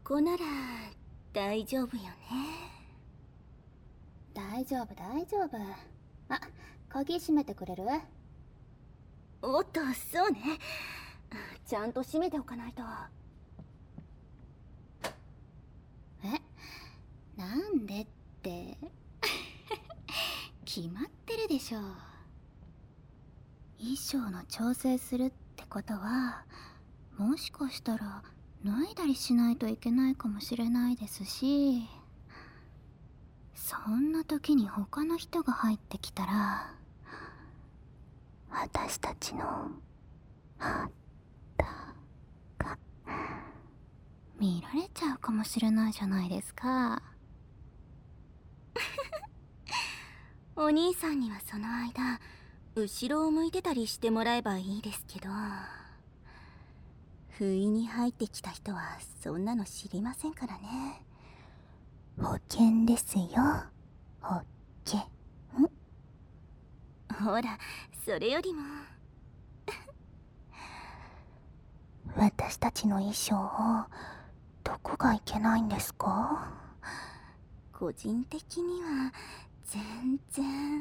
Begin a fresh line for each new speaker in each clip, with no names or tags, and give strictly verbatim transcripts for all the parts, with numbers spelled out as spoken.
こなら大丈夫よね。
大丈夫大丈夫。あ、鍵閉めてくれる？
おっと、そうね。ちゃんと閉めておかないと。
え、なんでって決まってるでしょ。衣装の調整するってことは、もしかしたら脱いだりしないといけないかもしれないですし、そんな時に他の人が入ってきたら、私たちの肌が見られちゃうかもしれないじゃないですか。
お兄さんにはその間後ろを向いてたりしてもらえばいいですけど、不意に入ってきた人はそんなの知りませんからね。保険ですよ、保険。ほら、それよりも私たちの衣装をどこがいけないんですか？個人的には全然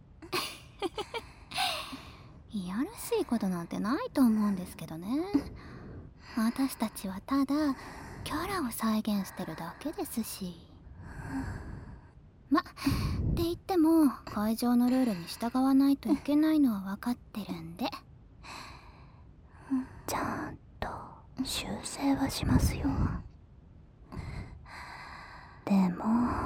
いやらしいことなんてないと思うんですけどね。私たちはただキャラを再現してるだけですし。ま、って言っても会場のルールに従わないといけないのは分かってるんで、ちゃんと修正はしますよ。
でも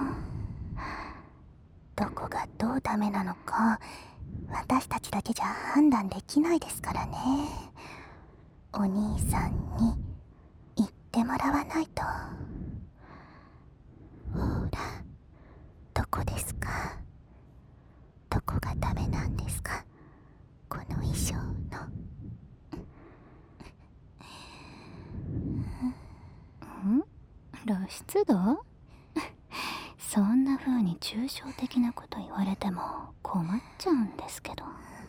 どこがどうダメなのか私たちだけじゃ判断できないですからね。お兄さんに言ってもらわないと。ほら、どこですか？どこがダメなんですか？この衣装の。
ん？露出度？そんな風に抽象的なこと言われても困っちゃうんですけど。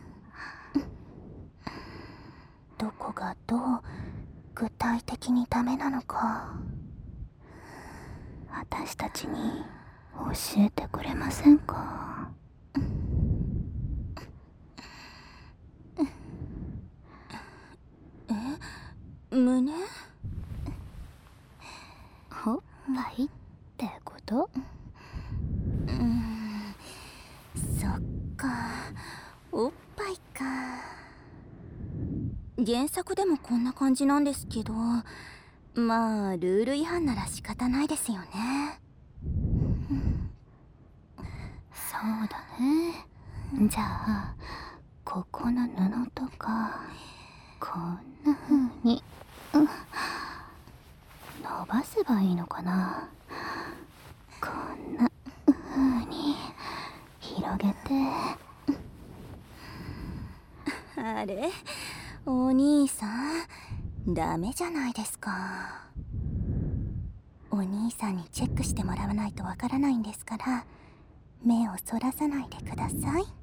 どこがどう具体的にダメなのか
私たちに教えてくれませんか？
え、胸？
おっぱいってこと？
うーん、そっか、おっぱいか。原作でもこんな感じなんですけど、まあルール違反なら仕方ないですよね。
そうだね。じゃあここの布とかこんな風に、うん、伸ばせばいいのかな。こんな風に広げて。
あれ、お兄さんダメじゃないですか。お兄さんにチェックしてもらわないとわからないんですから、目をそらさないでください。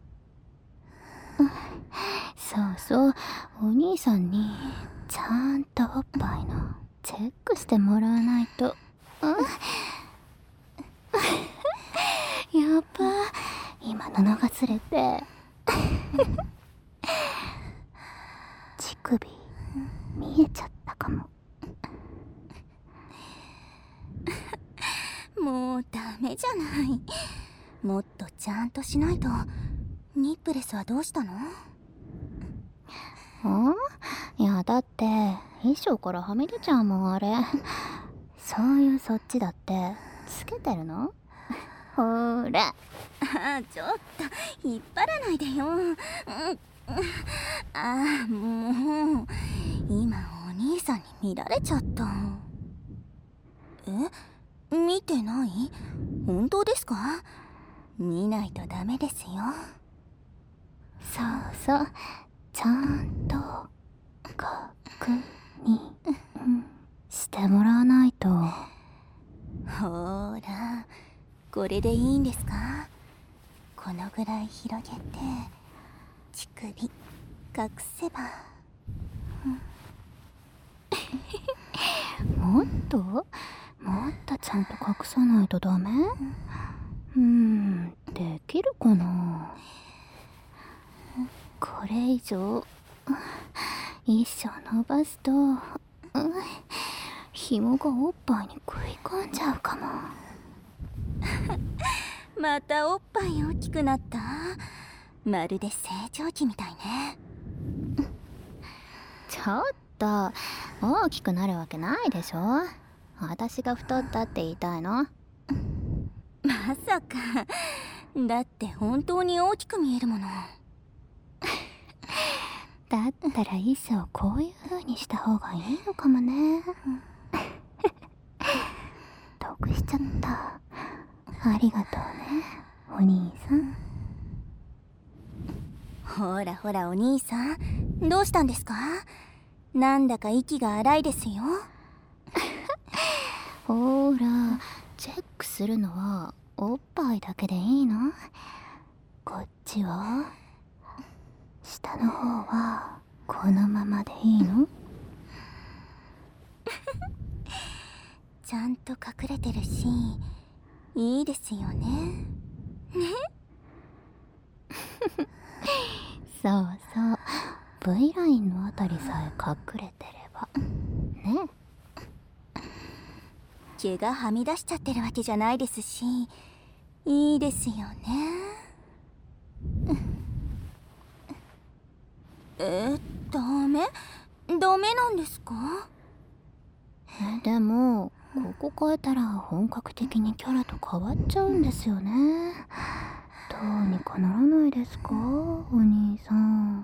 そうそう、お兄さんにちゃんとおっぱいのチェックしてもらわないと。やっぱ今布がずれて乳首見えちゃったかも。
もうダメじゃない。もっとちゃんとしないと。ニップレスはどうしたの？
ん？いやだって衣装からはみ出ちゃうもんあれ。そういうそっちだってつけてるの？ほーら。
あ、ちょっと引っ張らないでよ。うん、ああ、もう今お兄さんに見られちゃった。え、見てない？本当ですか？見ないとダメですよ。
そうそう、ちゃんと確認してもらわないと。
ほーら、これでいいんですか？このぐらい広げて乳首隠せば、
もっともっとちゃんと隠さないとダメ？うーん、できるかな。これ以上一生伸ばすと、うん、紐がおっぱいに食い込んじゃうかも。
またおっぱい大きくなった？まるで成長期みたいね。
ちょっと大きくなるわけないでしょ。私が太ったって言いたいの？
まさか。だって本当に大きく見えるもの。
だったらいっそこういう風にした方がいいのかもね。得しちゃった。ありがとうね、お兄さん。
ほらほらお兄さん、どうしたんですか？なんだか息が荒いですよ。
ほら、チェックするのはおっぱいだけでいいの？こっちは下の方はこのままでいいの？
ちゃんと隠れてるし、いいですよね。ね
そうそう、 V ラインのあたりさえ隠れてればね。
毛がはみ出しちゃってるわけじゃないですし、いいですよね。えー、ダメ？ダメなんですか？
でもここ変えたら本格的にキャラと変わっちゃうんですよね。どうにかならないですか、お兄さん。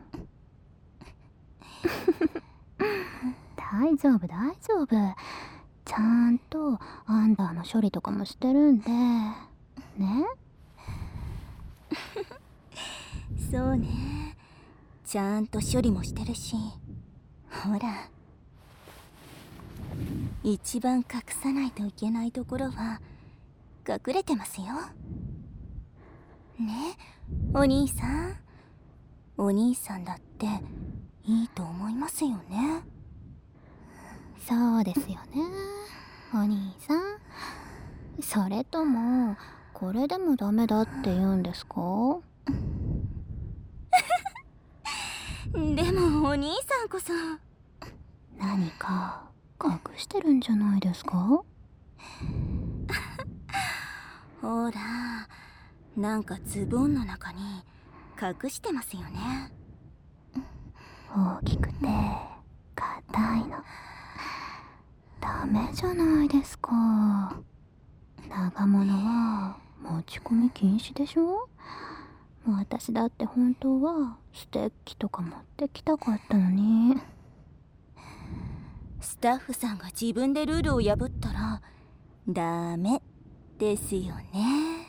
大丈夫大丈夫、ちゃんとアンダーの処理とかもしてるんでね。
そうね、ちゃんと処理もしてるし、ほら、一番隠さないといけないところは隠れてますよね。お兄さん、お兄さんだっていいと思いますよね。
そうですよね、お兄さん。それともこれでもダメだって言うんですか？
でもお兄さんこそ
何か隠してるんじゃないですか？
ほら、なんかズボンの中に隠してますよね。
大きくて硬いのダメじゃないですか。長物は持ち込み禁止でしょ。私だって本当はステッキとか持ってきたかったのに。
スタッフさんが自分でルールを破ったらダメですよね。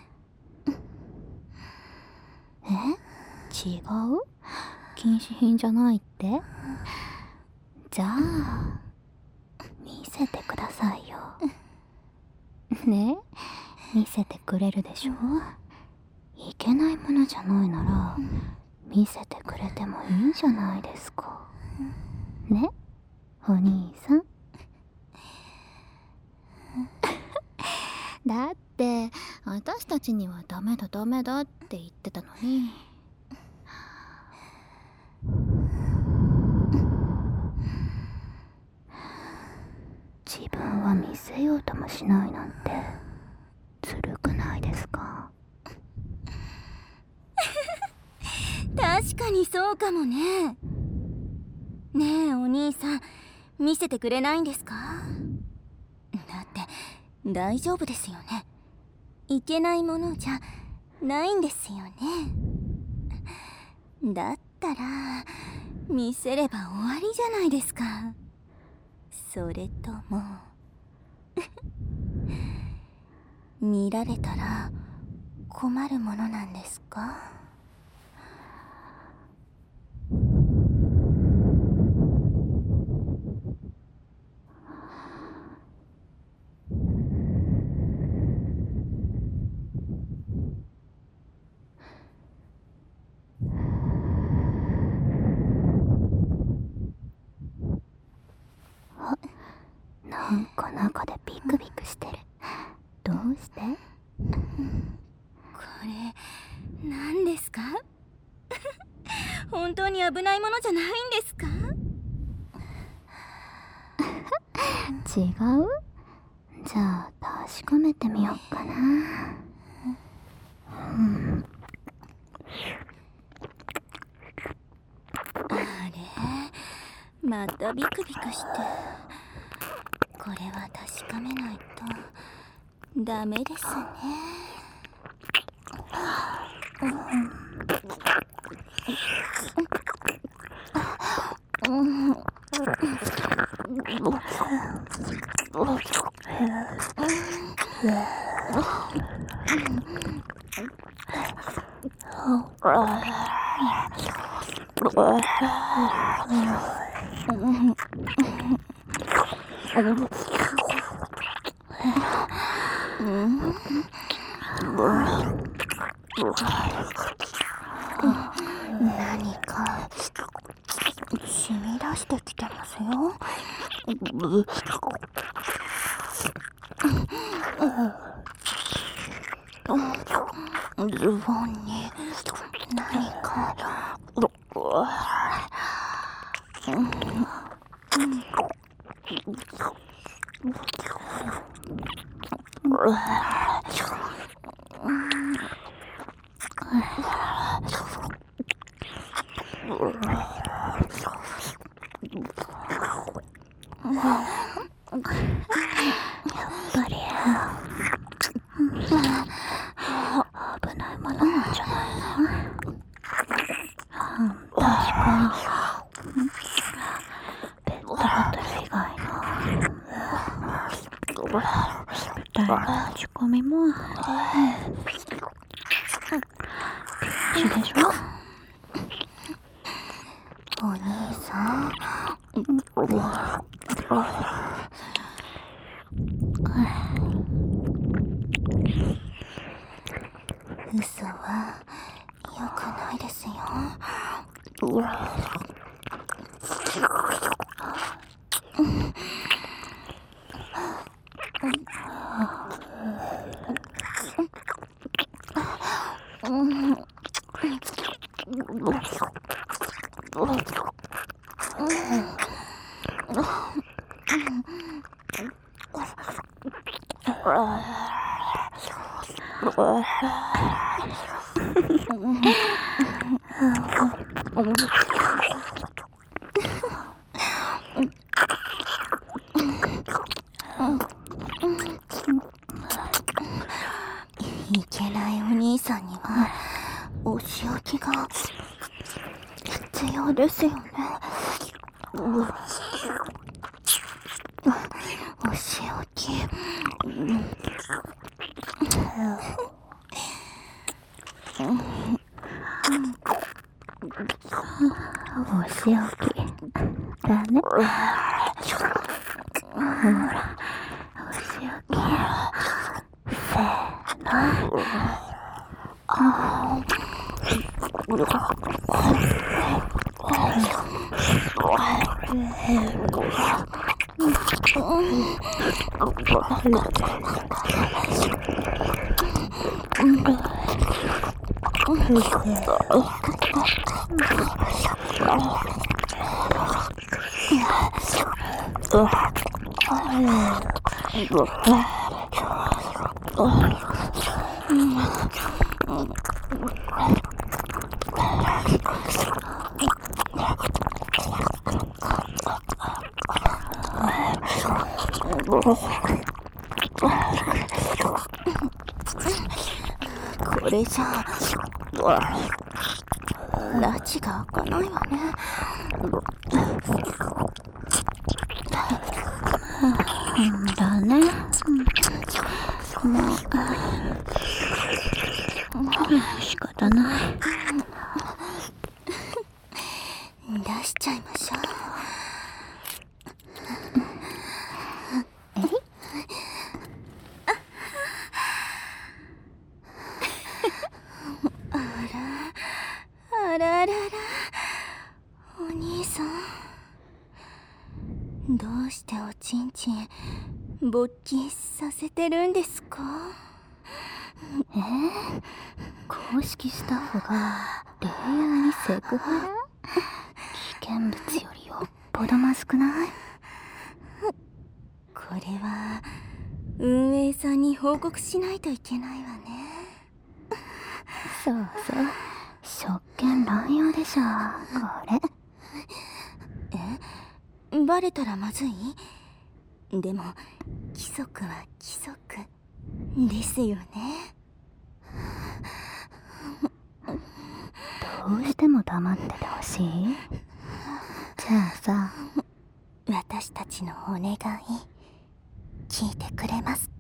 え？違う？禁止品じゃないって？じゃあ見せてくださいよ。ね？見せてくれるでしょ。いけないものじゃないなら見せてくれてもいいじゃないですかね、お兄さん。だって私たちにはダメだダメだって言ってたのに。自分は見せようともしないなんてずるくないですか？
確かにそうかもね。ねえお兄さん、見せてくれないんですか？だって大丈夫ですよね。いけないものじゃないんですよね。だったら見せれば終わりじゃないですか。それとも見られたら困るものなんですか？
なんか中でビクビクしてる。どうして？
これ何ですか？本当に危ないものじゃないんですか？
違う？じゃあ確かめてみようかな。うん、
あれ、またビクビクして。これは確かめないとダメですね。何か染み出してきてますよ。ズボンに何か危ないものなんじゃないの？うん、確かにペットボトル以外の誰の持ち込みもピンチでしょ？お兄さん、嘘は良くないですよ。いけないお兄さんにはお仕置きが必要ですよね。お仕置き、
お仕置きだね。ほら、お仕置き。せーの。あー。
これじゃ拉致が開かないわね。
だね。もう仕方ない。
出しちゃいましょう。あらあらあら、お兄さん、どうしておちんちん勃起させてるんですか？
えー、公式スタッフがレイヤーにセクハラ？危険物よりよっぽどまずくない？
これは運営さんに報告しないといけないわね。
そうそう、職権乱用でしょこれ。
え、バレたらまずい？でも規則は規則ですよね。
どうしても黙っててほしい？じゃあさ、
私たちのお願い聞いてくれますか？